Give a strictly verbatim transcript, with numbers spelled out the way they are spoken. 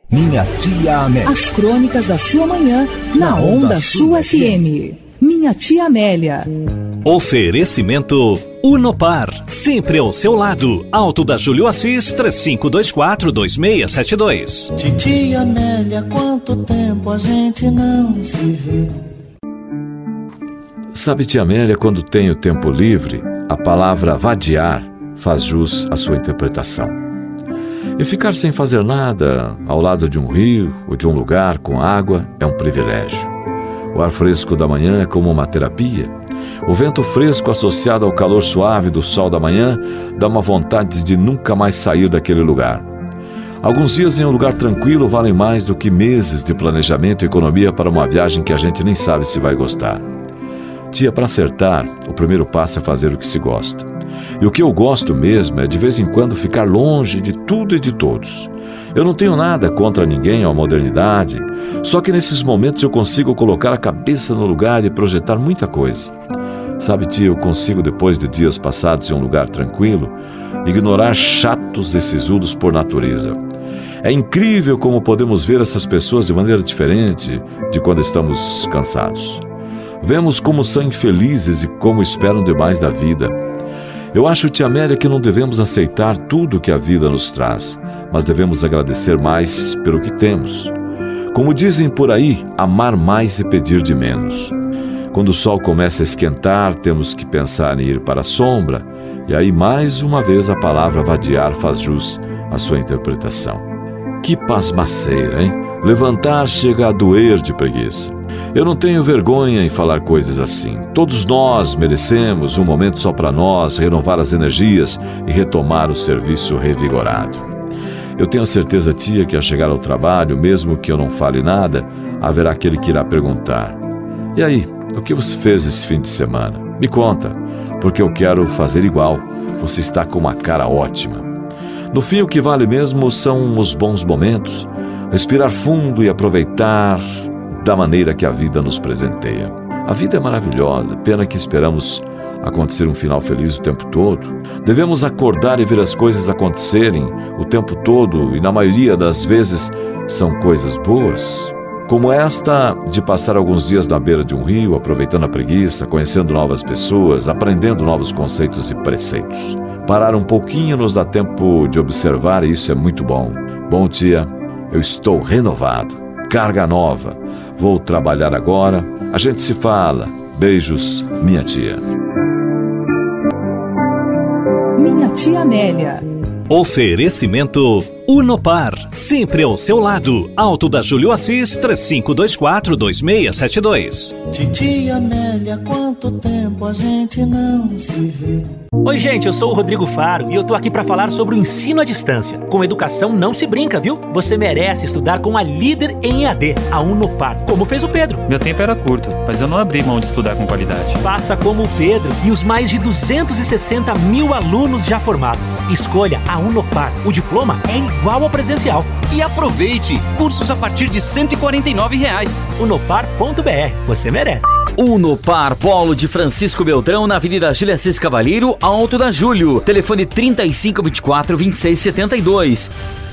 Minha Tia Amélia. As crônicas da sua manhã na Onda Sul F M. Minha Tia Amélia. Oferecimento Unopar, sempre ao seu lado. Alto da Júlio Assis, três cinco dois quatro, dois seis sete dois. Titia Amélia, quanto tempo a gente não se vê. Sabe, Tia Amélia, quando tenho tempo livre, a palavra vadiar faz jus à sua interpretação. E ficar sem fazer nada ao lado de um rio ou de um lugar com água é um privilégio. O ar fresco da manhã é como uma terapia. O vento fresco associado ao calor suave do sol da manhã dá uma vontade de nunca mais sair daquele lugar. Alguns dias em um lugar tranquilo valem mais do que meses de planejamento e economia para uma viagem que a gente nem sabe se vai gostar. Tia, para acertar, o primeiro passo é fazer o que se gosta. E o que eu gosto mesmo é de vez em quando ficar longe de tudo e de todos. Eu não tenho nada contra ninguém ou a modernidade, só que nesses momentos eu consigo colocar a cabeça no lugar e projetar muita coisa. Sabe, tia, eu consigo, depois de dias passados em um lugar tranquilo, ignorar chatos e sisudos por natureza. É incrível como podemos ver essas pessoas de maneira diferente de quando estamos cansados. Vemos como são infelizes e como esperam demais da vida. Eu acho, Tia Amélia, que não devemos aceitar tudo que a vida nos traz, mas devemos agradecer mais pelo que temos. Como dizem por aí, amar mais e pedir de menos. Quando o sol começa a esquentar, temos que pensar em ir para a sombra, e aí mais uma vez a palavra vadiar faz jus à sua interpretação. Que pasmaceira, hein? Levantar chega a doer de preguiça. Eu não tenho vergonha em falar coisas assim. Todos nós merecemos um momento só para nós, renovar as energias e retomar o serviço revigorado. Eu tenho certeza, tia, que ao chegar ao trabalho, mesmo que eu não fale nada, haverá aquele que irá perguntar: e aí, o que você fez esse fim de semana? Me conta, porque eu quero fazer igual. Você está com uma cara ótima. No fim, o que vale mesmo são os bons momentos. Respirar fundo e aproveitar da maneira que a vida nos presenteia. A vida é maravilhosa, pena que esperamos acontecer um final feliz o tempo todo. Devemos acordar e ver as coisas acontecerem o tempo todo, e na maioria das vezes são coisas boas. Como esta de passar alguns dias na beira de um rio, aproveitando a preguiça, conhecendo novas pessoas, aprendendo novos conceitos e preceitos. Parar um pouquinho nos dá tempo de observar e isso é muito bom. Bom, tia, eu estou renovado, carga nova. Vou trabalhar agora. A gente se fala. Beijos, minha tia. Minha Tia Amélia. Oferecimento Unopar, sempre ao seu lado. Alto da Júlio Assis, três cinco dois quatro, dois seis sete dois. Titia Amélia, quanto tempo a gente não se vê. Oi, gente, eu sou o Rodrigo Faro e eu tô aqui pra falar sobre o ensino à distância. Com educação não se brinca, viu? Você merece estudar com a líder em E A D, a Unopar, como fez o Pedro. Meu tempo era curto, mas eu não abri mão de estudar com qualidade. Faça como o Pedro e os mais de duzentos e sessenta mil alunos já formados. Escolha a Unopar. O diploma é igual ao presencial. E aproveite! Cursos a partir de cento e quarenta e nove reais. Unopar ponto b r. Você merece. Unopar, Polo de Francisco Beltrão, na Avenida Júlia Assis Cavalheiro, Alto da Júlio. Telefone trinta e cinco, vinte e quatro, vinte e seis, setenta e dois.